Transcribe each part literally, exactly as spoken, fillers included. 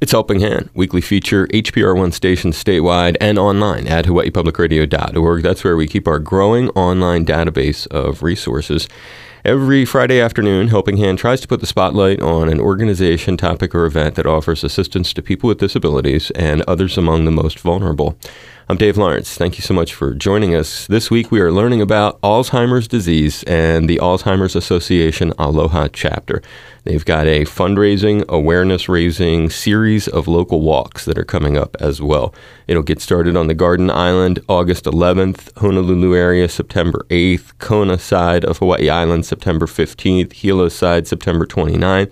It's Helping Hand, weekly feature, H P R one stations statewide and online at hawaii public radio dot org. That's where we keep our growing online database of resources. Every Friday afternoon, Helping Hand tries to put the spotlight on an organization, topic, or event that offers assistance to people with disabilities and others among the most vulnerable. I'm Dave Lawrence. Thank you so much for joining us. This week we are learning about Alzheimer's disease and the Alzheimer's Association Aloha chapter. They've got a fundraising, awareness-raising series of local walks that are coming up as well. It'll get started on the Garden Island August eleventh, Honolulu area September eighth, Kona side of Hawaii Island September fifteenth, Hilo side September twenty-ninth,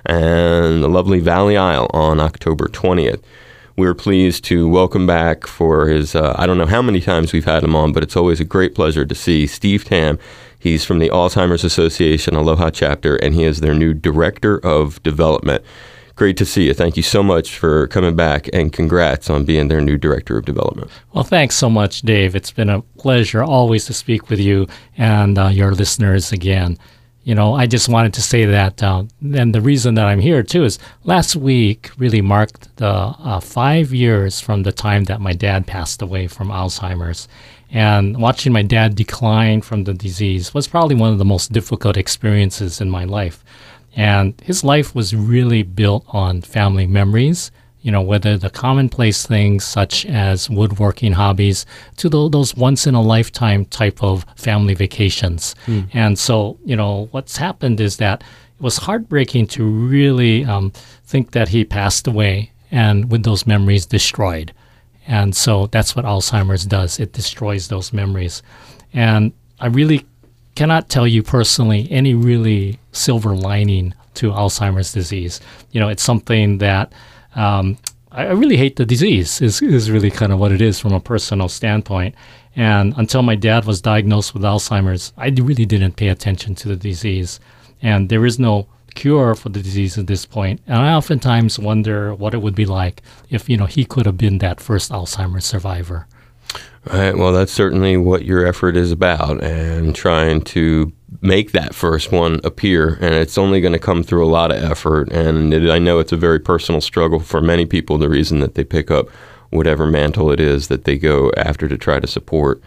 and the lovely Valley Isle on October twentieth. We're pleased to welcome back for his, uh, I don't know how many times we've had him on, but it's always a great pleasure to see Steve Tam. He's from the Alzheimer's Association Aloha chapter, and he is their new Director of Development. Great to see you. Thank you so much for coming back, and congrats on being their new Director of Development. Well, thanks so much, Dave. It's been a pleasure always to speak with you and uh, your listeners again. You know, I just wanted to say that, uh, and the reason that I'm here, too, is last week really marked the uh, five years from the time that my dad passed away from Alzheimer's. And watching my dad decline from the disease was probably one of the most difficult experiences in my life. And his life was really built on family memories, you know, whether the commonplace things such as woodworking hobbies to the, those once-in-a-lifetime type of family vacations. Mm. And so, you know, what's happened is that it was heartbreaking to really um, think that he passed away and with those memories destroyed. And so that's what Alzheimer's does. It destroys those memories. And I really cannot tell you personally any really silver lining to Alzheimer's disease. You know, it's something that Um, I, I really hate the disease is, is really kind of what it is from a personal standpoint. And until my dad was diagnosed with Alzheimer's, I really didn't pay attention to the disease. And there is no cure for the disease at this point. And I oftentimes wonder what it would be like if, you know, he could have been that first Alzheimer's survivor. All right. Well, that's certainly what your effort is about, and trying to make that first one appear. And it's only going to come through a lot of effort. And it, I know it's a very personal struggle for many people, the reason that they pick up whatever mantle it is that they go after to try to support,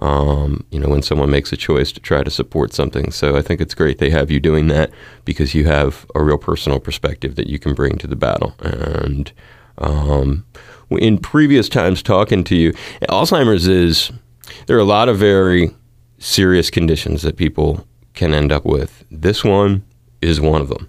um, you know, when someone makes a choice to try to support something. So I think it's great they have you doing that, because you have a real personal perspective that you can bring to the battle. And um in previous times talking to you, Alzheimer's is, there are a lot of very serious conditions that people can end up with. This one is one of them.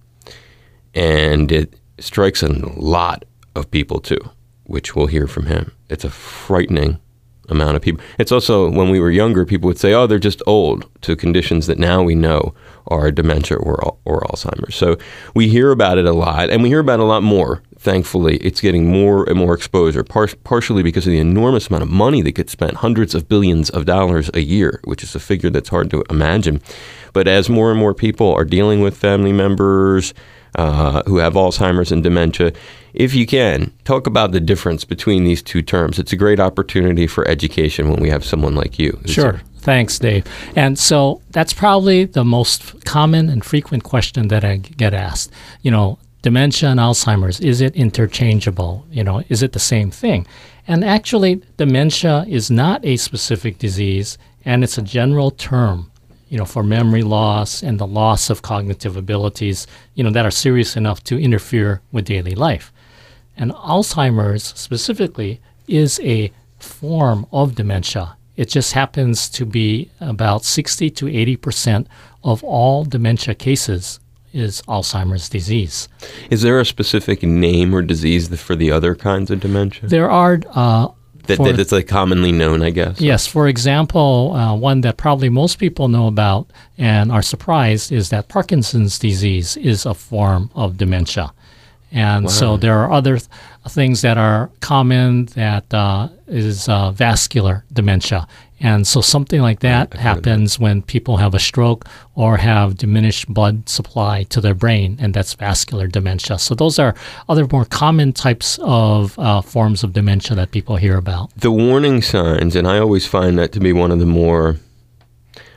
And it strikes a lot of people too, which we'll hear from him. It's a frightening amount of people. It's also, when we were younger, people would say, oh, they're just old, to conditions that now we know are dementia or, or Alzheimer's. So we hear about it a lot, and we hear about it a lot more. Thankfully, it's getting more and more exposure, par- partially because of the enormous amount of money that gets spent, hundreds of billions of dollars a year, which is a figure that's hard to imagine. But as more and more people are dealing with family members uh, who have Alzheimer's and dementia, if you can, talk about the difference between these two terms. It's a great opportunity for education when we have someone like you. Sure. Thanks, Dave. And so that's probably the most common and frequent question that I get asked. You know, dementia and Alzheimer's, is it interchangeable? You know, is it the same thing? And actually, dementia is not a specific disease, and it's a general term, you know, for memory loss and the loss of cognitive abilities, you know, that are serious enough to interfere with daily life. And Alzheimer's specifically is a form of dementia. It just happens to be about sixty to eighty percent of all dementia cases is Alzheimer's disease. Is there a specific name or disease for the other kinds of dementia? There are. Uh, that, for, that it's like commonly known, I guess. Yes. For example, uh, one that probably most people know about and are surprised is that Parkinson's disease is a form of dementia. And wow. So there are other th- things that are common that uh, is uh, vascular dementia. And so something like that happens that. when people have a stroke or have diminished blood supply to their brain, and that's vascular dementia. So those are other more common types of uh, forms of dementia that people hear about. The warning signs, and I always find that to be one of the more,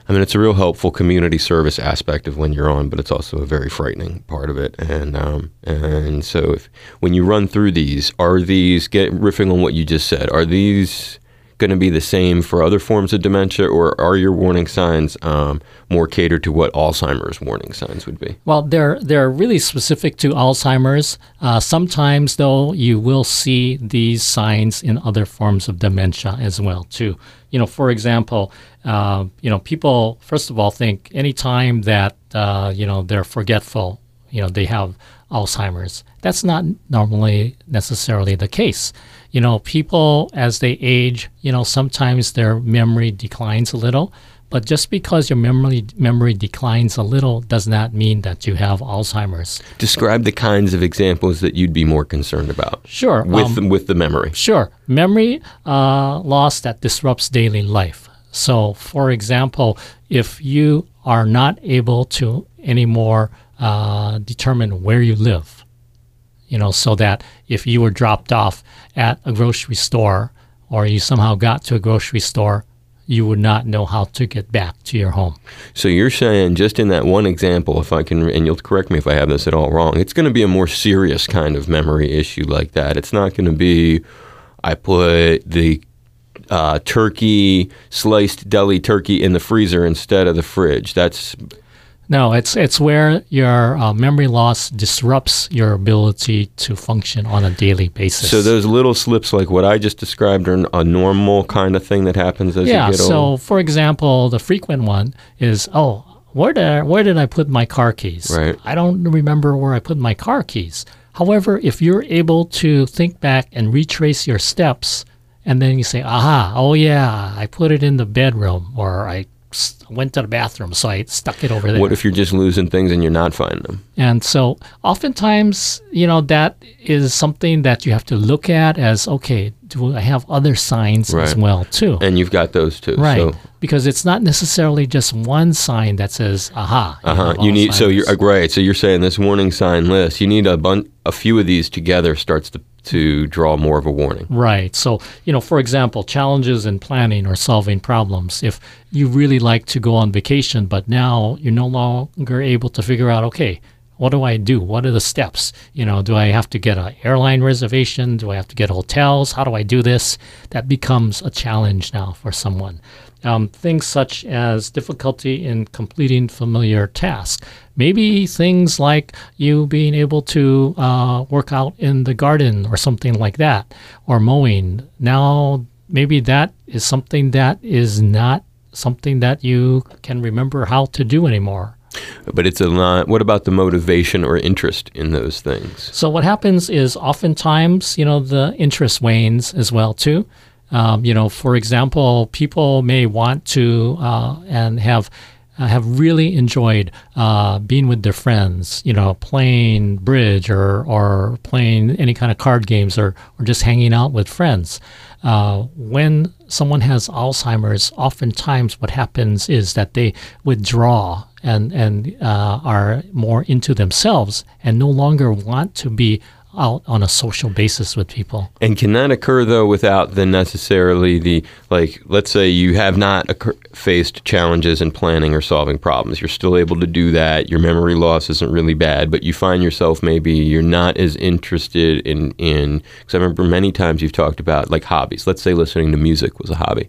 I mean, it's a real helpful community service aspect of when you're on, but it's also a very frightening part of it. And um, and so if, when you run through these, are these, get riffing on what you just said, are these going to be the same for other forms of dementia, or are your warning signs um, more catered to what Alzheimer's warning signs would be? Well, they're they're really specific to Alzheimer's. Uh, sometimes, though, you will see these signs in other forms of dementia as well, too. You know, for example, uh, you know, people, first of all, think anytime that, uh, you know, they're forgetful, you know, they have Alzheimer's. That's not normally necessarily the case. You know, people, as they age, you know, sometimes their memory declines a little. But just because your memory memory declines a little does not mean that you have Alzheimer's. Describe the kinds of examples that you'd be more concerned about. Sure. With, um, with the memory. Sure. Memory uh, loss that disrupts daily life. So, for example, if you are not able to anymore uh, determine where you live, you know, so that if you were dropped off at a grocery store or you somehow got to a grocery store, you would not know how to get back to your home. So you're saying, just in that one example, if I can, and you'll correct me if I have this at all wrong, it's going to be a more serious kind of memory issue like that. It's not going to be, I put the uh, turkey, sliced deli turkey in the freezer instead of the fridge. That's... No, it's it's where your uh, memory loss disrupts your ability to function on a daily basis. So those little slips like what I just described are a normal kind of thing that happens as yeah, you get so old? for example, the frequent one is, oh, where did, I, where did I put my car keys? Right. I don't remember where I put my car keys. However, if you're able to think back and retrace your steps, and then you say, aha, oh yeah, I put it in the bedroom, or I went to the bathroom, so I stuck it over there. What if you're just losing things and you're not finding them? And so oftentimes, you know, that is something that you have to look at as, okay, do I have other signs Right. as well, too? And you've got those too. Right. So. Because it's not necessarily just one sign that says, aha. You, Uh-huh. have You need so you're Alzheimer's. uh, right. So you're saying this warning sign list. You need a bun- a few of these together starts to to draw more of a warning. Right. So, you know, for example, challenges in planning or solving problems. If you really like to go on vacation, but now you're no longer able to figure out, okay, what do I do? What are the steps? You know, do I have to get an airline reservation? Do I have to get hotels? How do I do this? That becomes a challenge now for someone. Um, things such as difficulty in completing familiar tasks. Maybe things like you being able to uh, work out in the garden or something like that, or mowing. Now, maybe that is something that is not something that you can remember how to do anymore. But it's a lot. What about the motivation or interest in those things? So what happens is oftentimes, you know, the interest wanes as well, too. Um, you know, for example, people may want to uh, and have uh, have really enjoyed uh, being with their friends, you know, playing bridge or or playing any kind of card games or, or just hanging out with friends. Uh, when someone has Alzheimer's, oftentimes what happens is that they withdraw and, and uh, are more into themselves and no longer want to be out on a social basis with people. And can that occur, though, without the necessarily the, like, let's say you have not occur- faced challenges in planning or solving problems. You're still able to do that. Your memory loss isn't really bad, but you find yourself maybe you're not as interested in, in because I remember many times you've talked about, like, hobbies. Let's say listening to music was a hobby.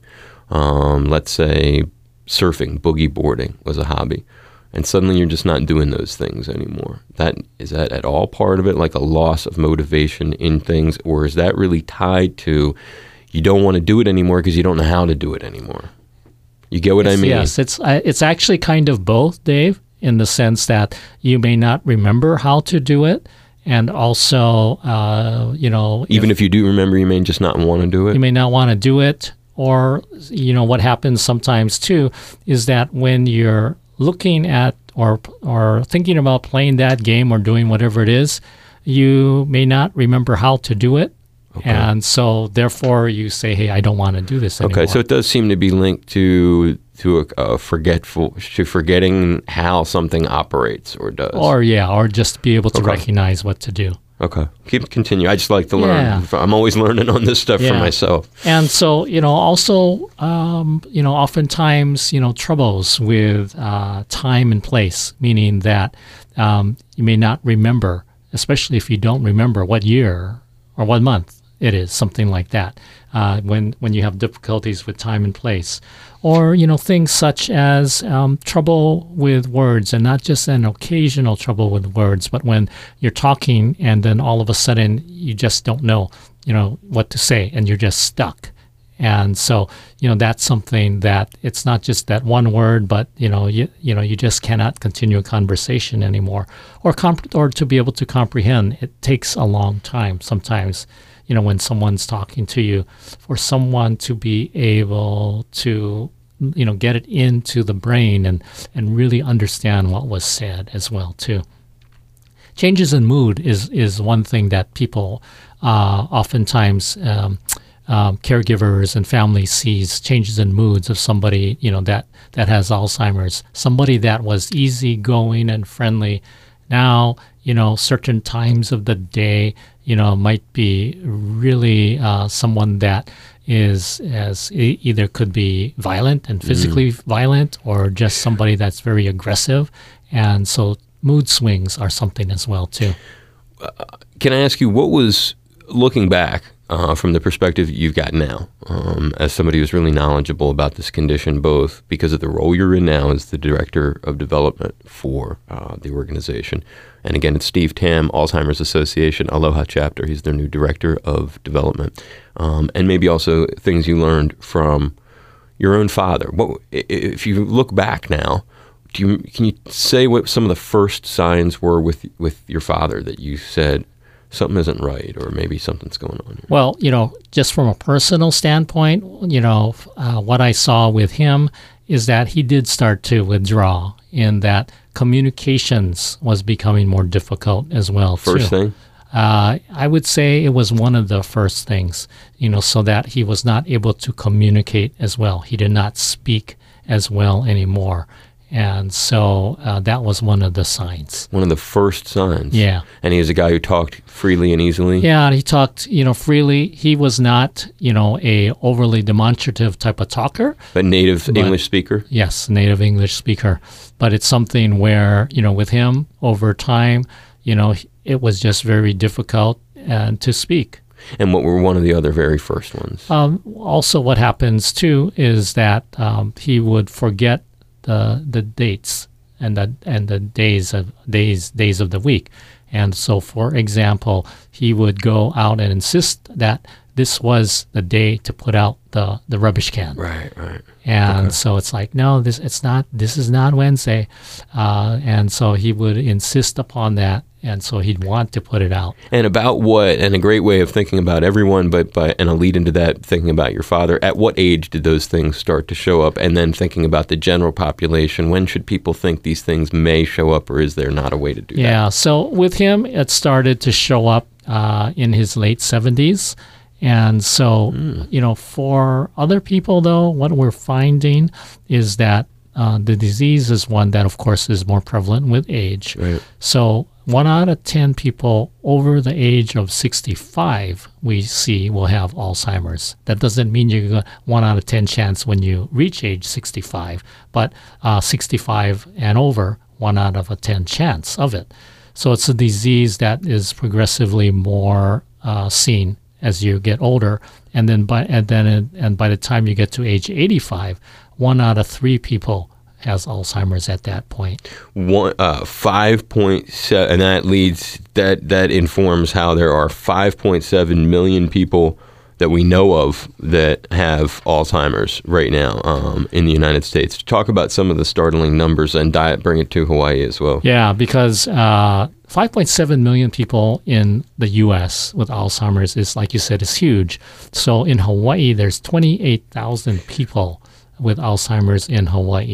Um, let's say surfing, boogie boarding was a hobby. And suddenly you're just not doing those things anymore. That is that at all part of it, like a loss of motivation in things, or is that really tied to you don't want to do it anymore because you don't know how to do it anymore? You get what yes, I mean? Yes, it's uh, it's actually kind of both, Dave, in the sense that you may not remember how to do it, and also, uh, you know, even if, if you do remember, you may just not want to do it. You may not want to do it, or you know, what happens sometimes too is that when you're looking at or or thinking about playing that game or doing whatever it is, you may not remember how to do it. Okay. And so therefore you say, hey, I don't want to do this anymore. Okay, so it does seem to be linked to to a, a forgetful to forgetting how something operates or does. Or yeah, or just be able to okay. recognize what to do. Okay. Keep continue. I just like to learn. Yeah. I'm always learning on this stuff for Yeah. myself. And so, you know, also, um, you know, oftentimes, you know, troubles with uh, time and place, meaning that um, you may not remember, especially if you don't remember what year or what month it is, something like that, uh, when, when you have difficulties with time and place. Or, you know, things such as um, trouble with words, and not just an occasional trouble with words, but when you're talking and then all of a sudden you just don't know, you know, what to say and you're just stuck. And so, you know, that's something that it's not just that one word, but, you know, you, you know, you just cannot continue a conversation anymore. Or, comp- or to be able to comprehend, it takes a long time sometimes. You know, when someone's talking to you, for someone to be able to, you know, get it into the brain and, and really understand what was said as well, too. Changes in mood is, is one thing that people uh, oftentimes, um, um, caregivers and families sees changes in moods of somebody, you know, that, that has Alzheimer's. Somebody that was easygoing and friendly. Now, you know, certain times of the day, you know, might be really uh, someone that is as e- either could be violent and physically mm. violent, or just somebody that's very aggressive. And so mood swings are something as well, too. Uh, can I ask you, what was, looking back uh, from the perspective you've got now, um, as somebody who's really knowledgeable about this condition, both because of the role you're in now as the Director of Development for uh, the organization, and again, it's Steve Tam, Alzheimer's Association, Aloha Chapter. He's their new Director of Development. Um, and maybe also things you learned from your own father. What, if you look back now, do you, can you say what some of the first signs were with with your father that you said, something isn't right, or maybe something's going on here? Well, you know, just from a personal standpoint, you know, uh, what I saw with him is that he did start to withdraw, in that communications was becoming more difficult as well, First too. thing? Uh, I would say it was one of the first things, you know, so that he was not able to communicate as well. He did not speak as well anymore. And so uh, that was one of the signs. One of the first signs. Yeah. And he was a guy who talked freely and easily? Yeah, he talked, you know, freely. He was not, you know, a overly demonstrative type of talker. A native but, English speaker? Yes, native English speaker. But it's something where, you know, with him over time, you know, it was just very difficult uh, to speak. And what were one of the other very first ones? Um, also, what happens, too, is that um, he would forget the the dates and the and the days of days days of the week. And so, for example, he would go out and insist that this was the day to put out the, the rubbish can. Right, right. And okay. so it's like, no, this it's not. This is not Wednesday. Uh, and so he would insist upon that, and so he'd want to put it out. And about what? And a great way of thinking about everyone, but but and a lead into that, thinking about your father. At what age did those things start to show up? And then thinking about the general population. When should people think these things may show up, or is there not a way to do yeah, that? Yeah. So with him, it started to show up uh, in his late seventies. And so, mm. you know, for other people, though, what we're finding is that uh, the disease is one that, of course, is more prevalent with age. Right. So one out of ten people over the age of sixty-five we see will have Alzheimer's. That doesn't mean you got one out of ten chance when you reach age sixty-five, but uh, sixty-five and over, one out of a ten chance of it. So it's a disease that is progressively more uh, seen as you get older, and then by and then and by the time you get to age eighty-five, one out of three people has Alzheimer's at that point. One uh, five point seven, and that leads that that informs how there are five point seven million people that we know of that have Alzheimer's right now um, in the United States. Talk about some of the startling numbers and diet, bring it to Hawaii as well. Yeah, because uh, five point seven million people in the U S with Alzheimer's is, like you said, is huge. So in Hawaii, there's twenty-eight thousand people with Alzheimer's in Hawaii.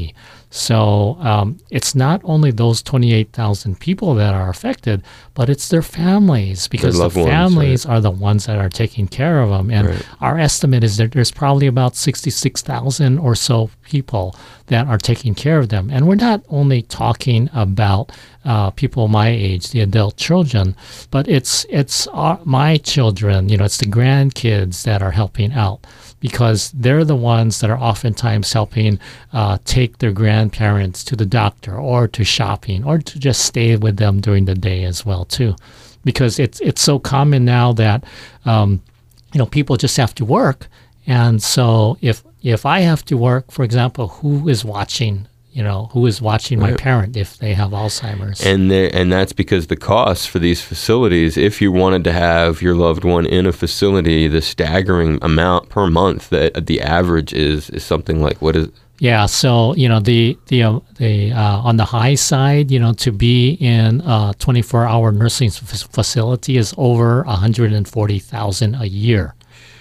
So um, it's not only those twenty-eight thousand people that are affected, but it's their families, because the loved ones, families right. are the ones that are taking care of them. And Right. our estimate is that there's probably about sixty-six thousand or so people that are taking care of them. And we're not only talking about uh, people my age, the adult children, but it's it's our, my children, you know, it's the grandkids that are helping out, because they're the ones that are oftentimes helping uh, take their grandparents to the doctor or to shopping or to just stay with them during the day as well too, because it's it's so common now that um, you know, people just have to work, and so if if I have to work, for example, who is watching? You know, who is watching my Right. parent if they have Alzheimer's? And there, and that's because the costs for these facilities, if you wanted to have your loved one in a facility, the staggering amount per month that the average is is something like, what is Yeah, so you know the the uh, the uh, on the high side, you know, to be in a twenty-four hour nursing f- facility is over one hundred forty thousand a year,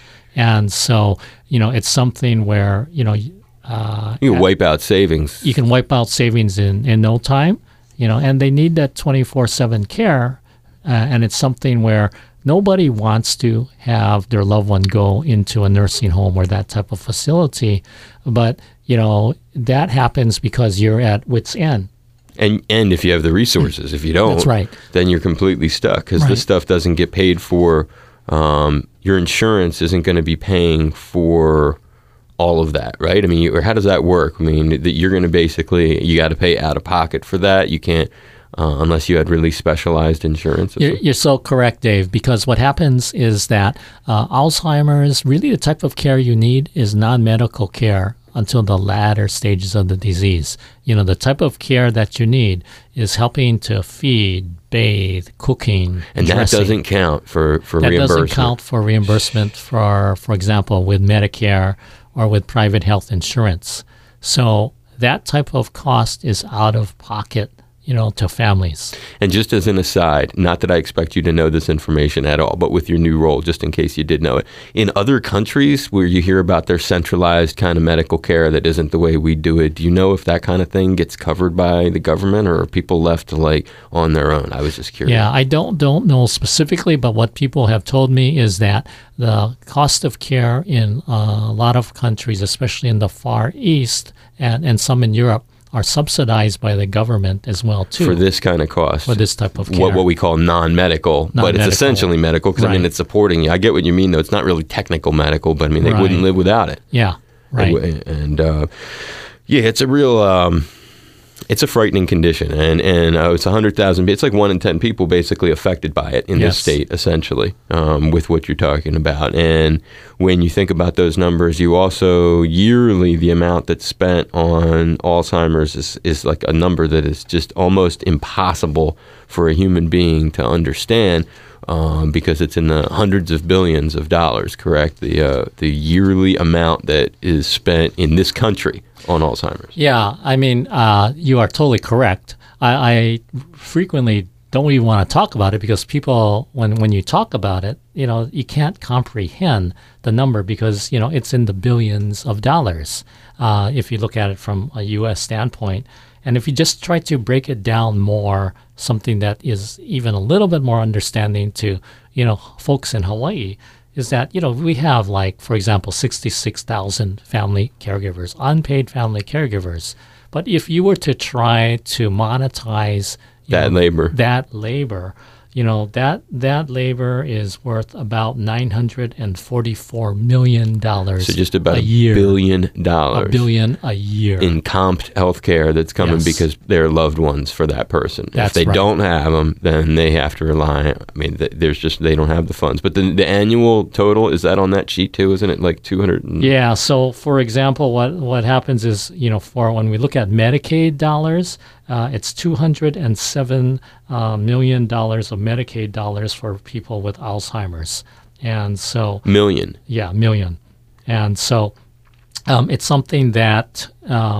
and so you know it's something where you know uh, you can wipe out savings. you can wipe out savings in, in no time, you know, and they need that twenty-four seven care, uh, and it's something where nobody wants to have their loved one go into a nursing home or that type of facility, but you know that happens because you're at wit's end. And and if you have the resources, if you don't, That's right. then you're completely stuck, because Right. this stuff doesn't get paid for. Um, your insurance isn't going to be paying for all of that, right? I mean, you, or how does that work? I mean, that you're going to basically, you got to pay out of pocket for that. You can't, uh, unless you had really specialized insurance. You're, you're so correct, Dave, because what happens is that uh, Alzheimer's, really the type of care you need is non-medical care until the latter stages of the disease. You know, the type of care that you need is helping to feed, bathe, cooking, and that dressing. doesn't count for, for That reimbursement. doesn't count for reimbursement for, for example, with Medicare or with private health insurance. So that type of cost is out of pocket, you know, to families. And just as an aside, not that I expect you to know this information at all, but with your new role, just in case you did know it, in other countries where you hear about their centralized kind of medical care that isn't the way we do it, do you know if that kind of thing gets covered by the government, or are people left to like on their own? I was just curious. Yeah, I don't don't know specifically, but what people have told me is that the cost of care in uh, a lot of countries, especially in the Far East and, and some in Europe, are subsidized by the government as well too. For this kind of cost. For this type of care. What, what we call non-medical, but Non-medical. it's essentially medical, because I mean Right. it's supporting you. I get what you mean, though. It's not really technical medical, but I mean they Right. wouldn't live without it. Yeah, right. And, and uh, yeah, it's a real, um, it's a frightening condition, and and uh, it's a hundred thousand. It's like one in ten people basically affected by it in Yes. this state, essentially, um, with what you're talking about. And when you think about those numbers, you also yearly the amount that's spent on Alzheimer's is is like a number that is just almost impossible for a human being to understand. Um, because it's in the hundreds of billions of dollars, correct? The uh, the yearly amount that is spent in this country on Alzheimer's. Yeah, I mean, uh, you are totally correct. I, I frequently don't even want to talk about it because people, when, when you talk about it, you know, you can't comprehend the number because, you know, it's in the billions of dollars uh, if you look at it from a U S standpoint. And if you just try to break it down more, something that is even a little bit more understanding to, you know, folks in Hawaii, is that, you know, we have like, for example, sixty-six thousand family caregivers, unpaid family caregivers. But if you were to try to monetize you That know, labor. that labor, you know, that that labor is worth about nine hundred forty-four million dollars So just about a a year. billion dollars. A billion a year. in comped health care that's coming Yes. because they're loved ones for that person. That's if they right. don't have them, then they have to rely. I mean, th- there's just they don't have the funds. But the, the annual total, is that on that sheet too? Isn't it like two hundred? Yeah. So, for example, what what happens is, you know, for when we look at Medicaid dollars, uh, it's two hundred seven uh, million dollars of Medicaid dollars for people with Alzheimer's, and so million. yeah, million, and so um, it's something that um,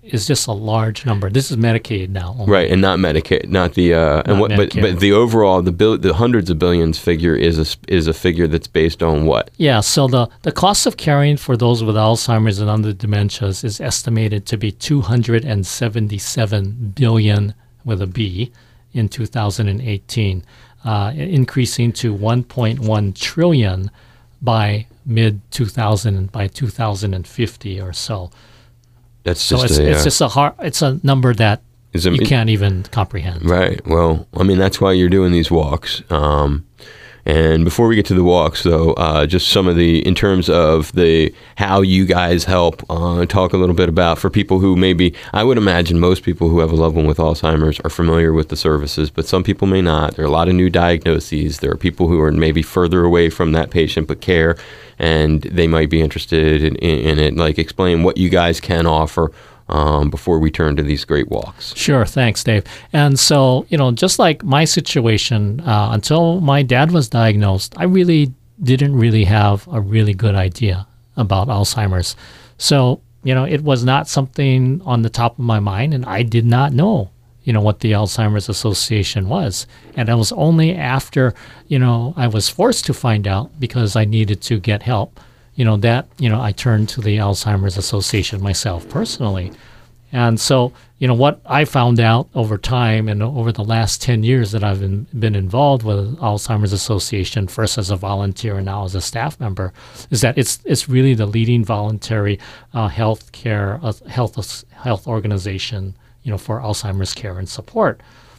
is just a large number. This is Medicaid now. Only. Right, and not Medicaid, not the uh, and Not what, but Medicare. but the overall the bill, the hundreds of billions figure is a s- is a figure that's based on what? Yeah, so the, the cost of caring for those with Alzheimer's and other dementias is estimated to be two hundred seventy-seven billion with a B in two thousand eighteen, uh, increasing to one point one trillion by mid two thousand by two thousand fifty or so. That's So just it's a, it's uh, just a hard, it's a number that is a- you can't even comprehend. Right. Well, I mean, that's why you're doing these walks. Um, and before we get to the walks, though, uh, just some of the, in terms of the, how you guys help, uh, talk a little bit about for people who maybe, I would imagine most people who have a loved one with Alzheimer's are familiar with the services, but some people may not. There are a lot of new diagnoses. There are people who are maybe further away from that patient but care, and they might be interested in, in, in it. Like, explain what you guys can offer Um, before we turn to these great walks. Sure. Thanks, Dave. And so, you know, just like my situation, uh, until my dad was diagnosed, I really didn't really have a really good idea about Alzheimer's. So, you know, it was not something on the top of my mind, and I did not know, you know, what the Alzheimer's Association was. And it was only after, you know, I was forced to find out because I needed to get help, you know, that, you know, I turned to the Alzheimer's Association myself personally. And so, you know, what I found out over time and over the last ten years that I've been, been involved with Alzheimer's Association, first as a volunteer and now as a staff member, is that it's it's really the leading voluntary uh, health care, uh, health, health organization, you know, for Alzheimer's care and support.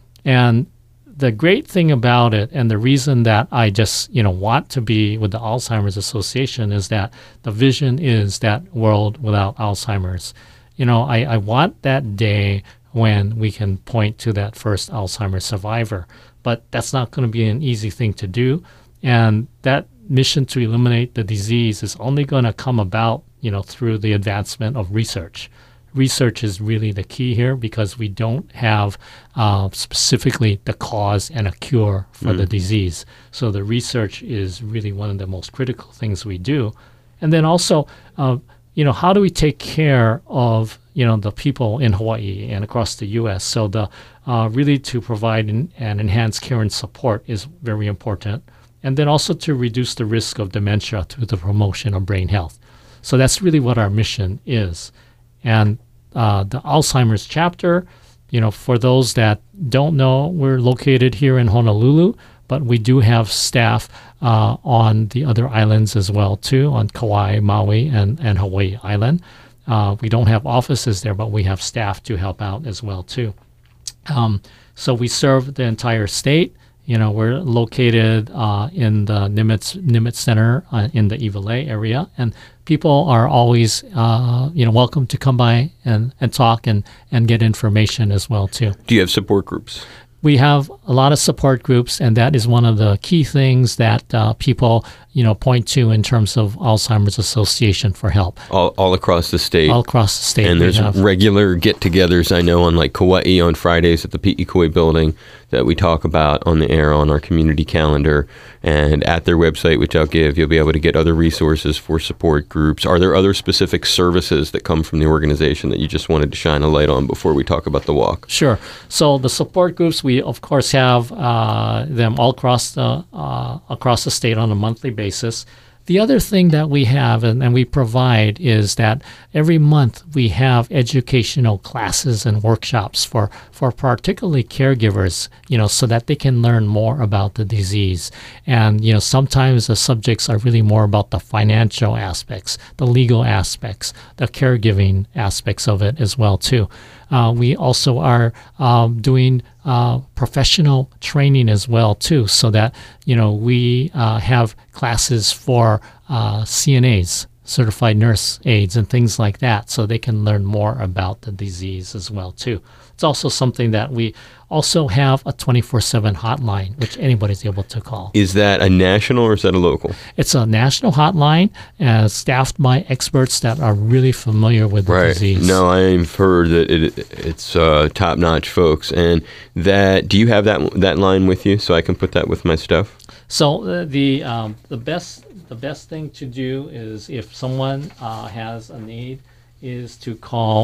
And the great thing about it, and the reason that I just, you know, want to be with the Alzheimer's Association, is that the vision is that world without Alzheimer's. You know, I, I want that day when we can point to that first Alzheimer's survivor, but that's not going to be an easy thing to do. And that mission to eliminate the disease is only going to come about, you know, through the advancement of research. Research is really the key here because we don't have uh, specifically the cause and a cure for mm. the disease. So the research is really one of the most critical things we do. And then also, uh, you know, how do we take care of, you know, the people in Hawaii and across the U S? So the uh, really to provide an, an enhanced care and support is very important. And then also to reduce the risk of dementia through the promotion of brain health. So that's really what our mission is. And uh, the Alzheimer's chapter, you know, for those that don't know, we're located here in Honolulu, but we do have staff uh, on the other islands as well, too, on Kauai, Maui, and, and Hawaii Island. Uh, we don't have offices there, but we have staff to help out as well, too. Um, so we serve the entire state. You know, we're located uh, in the Nimitz, Nimitz Center uh, in the Iwilei area, and people are always, uh, you know, welcome to come by and, and talk and, and get information as well, too. Do you have support groups? We have a lot of support groups, and that is one of the key things that uh, people, you know, point to in terms of Alzheimer's Association for help. All, all across the state. All across the state. And there's have. regular get-togethers, I know, on like Kauai on Fridays at the Pi'ikoi building that we talk about on the air on our community calendar. And at their website, which I'll give, you'll be able to get other resources for support groups. Are there other specific services that come from the organization that you just wanted to shine a light on before we talk about the walk? Sure. So the support groups, we of course have uh, them all across the uh, across the state on a monthly basis. The other thing that we have and, and we provide is that every month we have educational classes and workshops for, for particularly caregivers, you know, so that they can learn more about the disease. And, you know, sometimes the subjects are really more about the financial aspects, the legal aspects, the caregiving aspects of it as well, too. Uh, we also are um, doing uh, professional training as well, too, so that, you know, we uh, have classes for uh, C N As, certified nurse aides, and things like that, so they can learn more about the disease as well, too. It's also something that we also have a twenty-four seven hotline, which anybody's able to call. Is that a national or is that a local? It's a national hotline uh, staffed by experts that are really familiar with the right. disease. No, I've heard that it, it's uh, top-notch folks. And that, do you have that that line with you so I can put that with my stuff? So uh, the um, the best the best thing to do is if someone uh, has a need is to call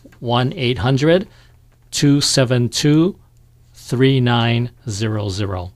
one eight hundred two seven two three nine zero zero.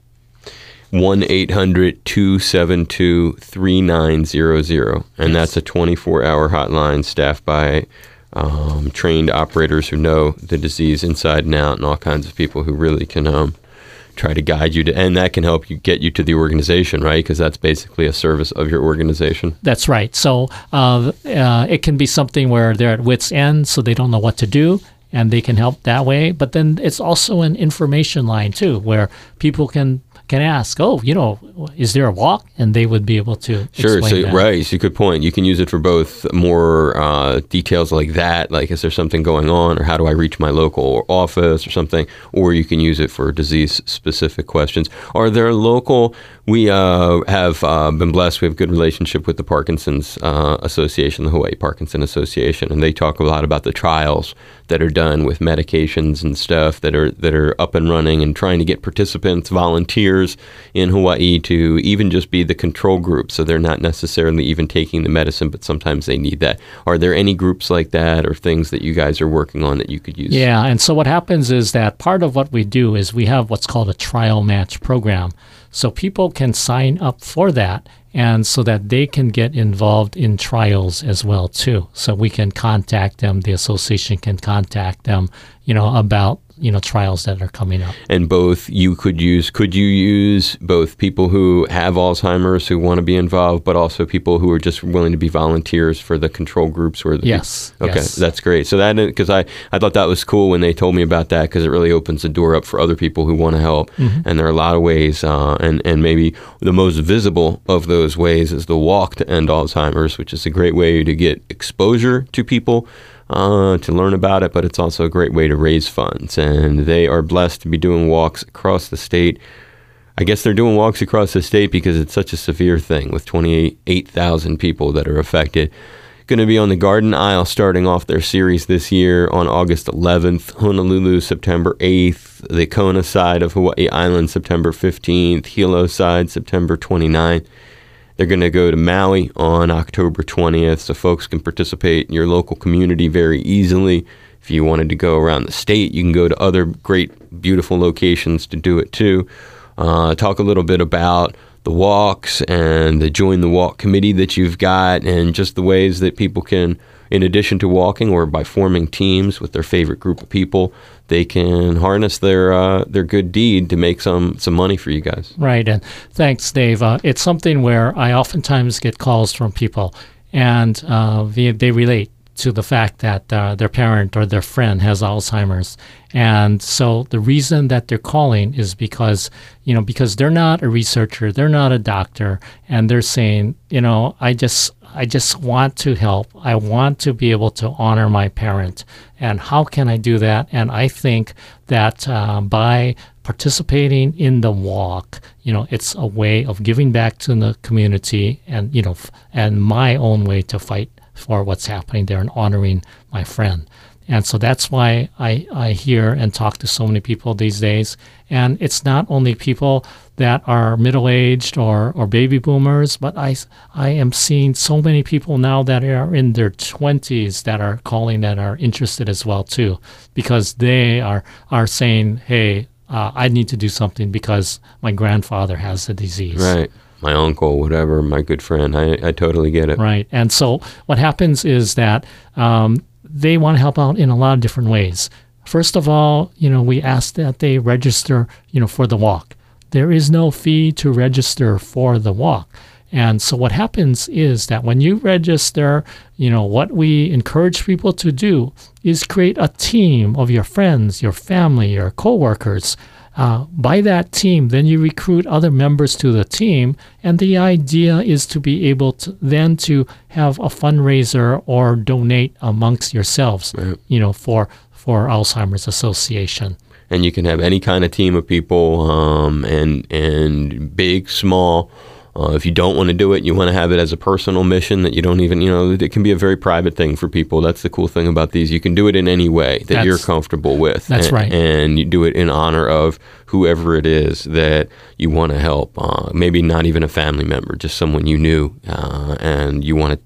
one eight hundred two seven two three nine zero zero. And Yes. that's a twenty-four hour hotline staffed by um, trained operators who know the disease inside and out, and all kinds of people who really can um, try to guide you to, and that can help you get you to the organization, right? Because that's basically a service of your organization. That's right. So uh, uh, it can be something where they're at wit's end, so they don't know what to do, and they can help that way. But then it's also an information line too, where people can can ask, oh, you know, is there a walk? And they would be able to Sure, explain so that. right, so good point. You can use it for both more uh, details like that, like is there something going on, or how do I reach my local office or something, or you can use it for disease-specific questions. Are there local, we uh, have uh, been blessed, we have a good relationship with the Parkinson's uh, Association, the Hawaii Parkinson Association, and they talk a lot about the trials that are done with medications and stuff that are that are up and running, and trying to get participants, volunteers in Hawaii to even just be the control group, so they're not necessarily even taking the medicine, but sometimes they need that. Are there any groups like that or things that you guys are working on that you could use? Yeah, and so what happens is that part of what we do is we have what's called a trial match program. So people can sign up for that, and so that they can get involved in trials as well too. So we can contact them, the association can contact them, you know, about, you know, trials that are coming up. And both you could use, could you use both people who have Alzheimer's who want to be involved, but also people who are just willing to be volunteers for the control groups? Or the Yes. people? Okay, yes. that's great. So that, because I, I thought that was cool when they told me about that, because it really opens the door up for other people who want to help. Mm-hmm. And there are a lot of ways, uh, and, and maybe the most visible of those ways is the Walk to End Alzheimer's, which is a great way to get exposure to people, Uh, to learn about it, but it's also a great way to raise funds. And they are blessed to be doing walks across the state. I guess they're doing walks across the state because it's such a severe thing with twenty-eight thousand people that are affected. Going to be on the Garden Isle starting off their series this year on August eleventh, Honolulu September eighth, the Kona side of Hawaii Island September fifteenth, Hilo side September twenty-ninth. They're going to go to Maui on October twentieth, so folks can participate in your local community very easily. If you wanted to go around the state, you can go to other great, beautiful locations to do it too. Uh, talk a little bit about the walks and the Join the Walk committee that you've got, and just the ways that people can, in addition to walking or by forming teams with their favorite group of people, they can harness their uh, their good deed to make some, some money for you guys. Right, and thanks, Dave. Uh, it's something where I oftentimes get calls from people, and uh, they, they relate to the fact that uh, their parent or their friend has Alzheimer's. And so the reason that they're calling is because, you know, because they're not a researcher, they're not a doctor, and they're saying, you know, I just I just want to help. I want to be able to honor my parent. And how can I do that? And I think that uh, by participating in the walk, you know, it's a way of giving back to the community, and, you know, f- and my own way to fight for what's happening there and honoring my friend. And so that's why I, I hear and talk to so many people these days. And it's not only people that are middle-aged or, or baby boomers, but I, I am seeing so many people now that are in their twenties that are calling, that are interested as well too, because they are, are saying, hey, uh, I need to do something because my grandfather has the disease. Right. My uncle, whatever, my good friend. I, I totally get it. Right. And so what happens is that um, they want to help out in a lot of different ways. First of all, you know, we ask that they register, you know, for the walk. There is no fee to register for the walk. And so what happens is that when you register, you know, what we encourage people to do is create a team of your friends, your family, your coworkers. Uh, by that team, then you recruit other members to the team, and the idea is to be able to then to have a fundraiser or donate amongst yourselves, Right. you know, for for Alzheimer's Association. And you can have any kind of team of people, um, and and big, small. Uh, if you don't want to do it, you want to have it as a personal mission that you don't even, you know, it can be a very private thing for people. That's the cool thing about these. You can do it in any way that That's- you're comfortable with. that's and, right. And you do it in honor of whoever it is that you want to help. Uh, maybe not even a family member, just someone you knew, uh, and you want to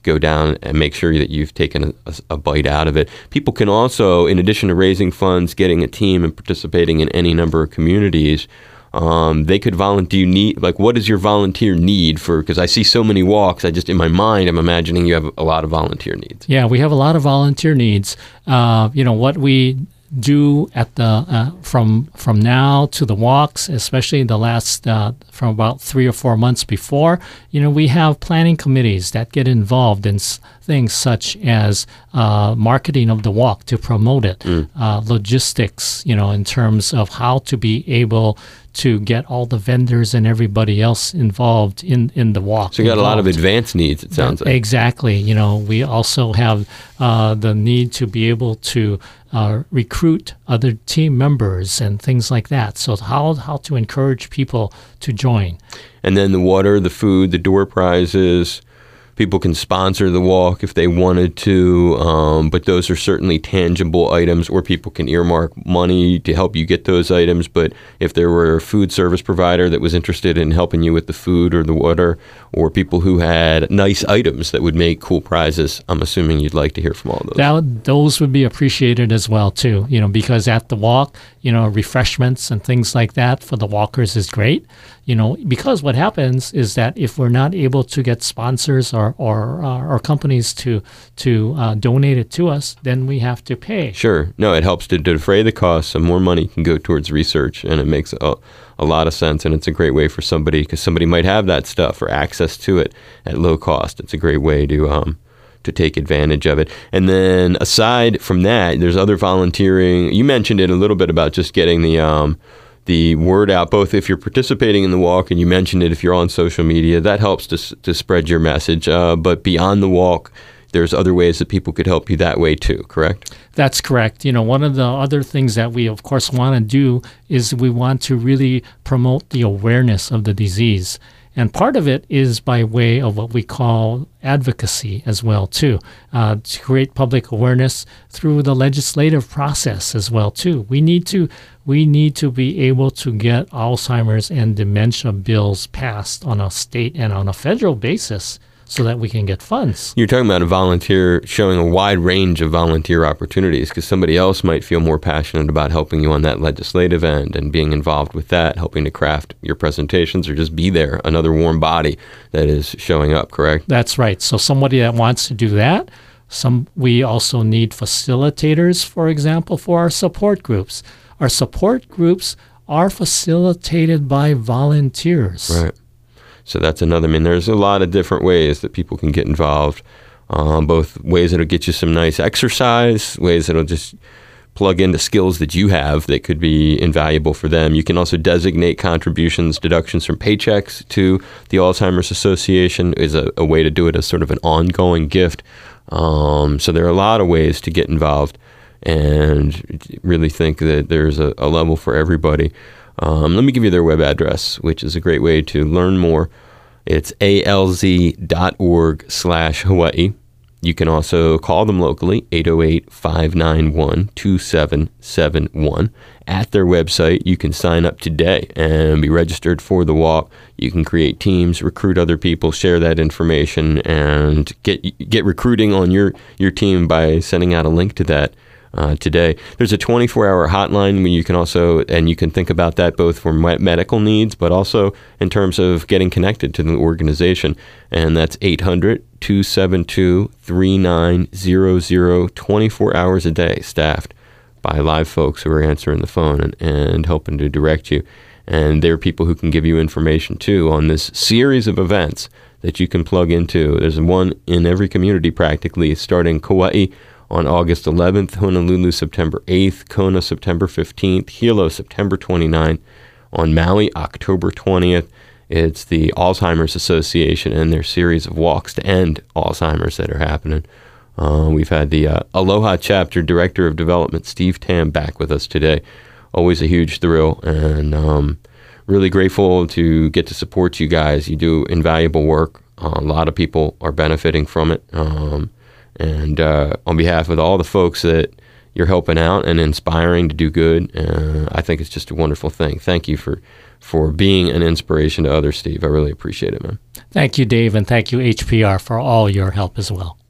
go down and make sure that you've taken a, a, a bite out of it. People can also, in addition to raising funds, getting a team, and participating in any number of communities, um, they could volunteer. Need like what is your volunteer need for? Because I see so many walks. I just in my mind, I'm imagining you have a lot of volunteer needs. Yeah, we have a lot of volunteer needs. Uh, you know what we do at the uh, from from now to the walks, especially the last uh, from about three or four months before, you know, we have planning committees that get involved in s- things such as uh, marketing of the walk to promote it, mm. uh, logistics, you know, in terms of how to be able to get all the vendors and everybody else involved in, in the walk. So you got involved. a lot of advanced needs, it sounds yeah, like. Exactly. You know, we also have uh, the need to be able to uh, recruit other team members and things like that. So how how to encourage people to join. And then the water, the food, the door prizes. People can sponsor the walk if they wanted to, um, but those are certainly tangible items, or people can earmark money to help you get those items. But if there were a food service provider that was interested in helping you with the food or the water, or people who had nice items that would make cool prizes, I'm assuming you'd like to hear from all those. That would, those would be appreciated as well, too, you know, because at the walk, you know, refreshments and things like that for the walkers is great. You know, because what happens is that if we're not able to get sponsors or or, uh, or companies to to uh, donate it to us, then we have to pay. Sure. No, it helps to defray the costs. Some more money can go towards research, and it makes a, a lot of sense. And it's a great way for somebody, because somebody might have that stuff or access to it at low cost. It's a great way to um to take advantage of it. And then aside from that, there's other volunteering. You mentioned it a little bit about just getting the um. the word out, both if you're participating in the walk, and you mentioned it if you're on social media, that helps to to spread your message. Uh, but beyond the walk, there's other ways that people could help you that way too, correct? That's correct. You know, one of the other things that we, of course, want to do is we want to really promote the awareness of the disease. And part of it is by way of what we call advocacy as well, too, uh, to create public awareness through the legislative process as well, too. We need to we need to be able to get Alzheimer's and dementia bills passed on a state and on a federal basis so that we can get funds. You're talking about a volunteer, showing a wide range of volunteer opportunities, because somebody else might feel more passionate about helping you on that legislative end and being involved with that, helping to craft your presentations, or just be there, another warm body that is showing up, correct? That's right. So somebody that wants to do that. Some we also need facilitators, for example, for our support groups. Our support groups are facilitated by volunteers. Right. So that's another. I mean, there's a lot of different ways that people can get involved, um, both ways that'll get you some nice exercise, ways that'll just plug into skills that you have that could be invaluable for them. You can also designate contributions, deductions from paychecks to the Alzheimer's Association is a, a way to do it as sort of an ongoing gift. Um, so there are a lot of ways to get involved, and really think that there's a, a level for everybody. Um, let me give you their web address, which is a great way to learn more. It's alz.org slash Hawaii. You can also call them locally, eight oh eight, five nine one, two seven seven one. At their website, you can sign up today and be registered for the walk. You can create teams, recruit other people, share that information, and get get recruiting on your, your team by sending out a link to that. Uh, today. There's a twenty-four hour hotline where you can also, and you can think about that both for medical needs, but also in terms of getting connected to the organization. And that's eight hundred, two seven two, three nine zero zero, twenty-four hours a day, staffed by live folks who are answering the phone and, and helping to direct you. And there are people who can give you information too on this series of events that you can plug into. There's one in every community practically, starting Kauai on August eleventh, Honolulu September eighth, Kona September fifteenth, Hilo September twenty-ninth, on Maui October twentieth. It's the Alzheimer's Association and their series of walks to end Alzheimer's that are happening. Uh, we've had the uh, Aloha Chapter Director of Development, Steve Tam, back with us today. Always a huge thrill, and um, really grateful to get to support you guys. You do invaluable work. Uh, a lot of people are benefiting from it. Um, And uh, on behalf of all the folks that you're helping out and inspiring to do good, uh, I think it's just a wonderful thing. Thank you for, for being an inspiration to others, Steve. I really appreciate it, man. Thank you, Dave, and thank you, H P R, for all your help as well.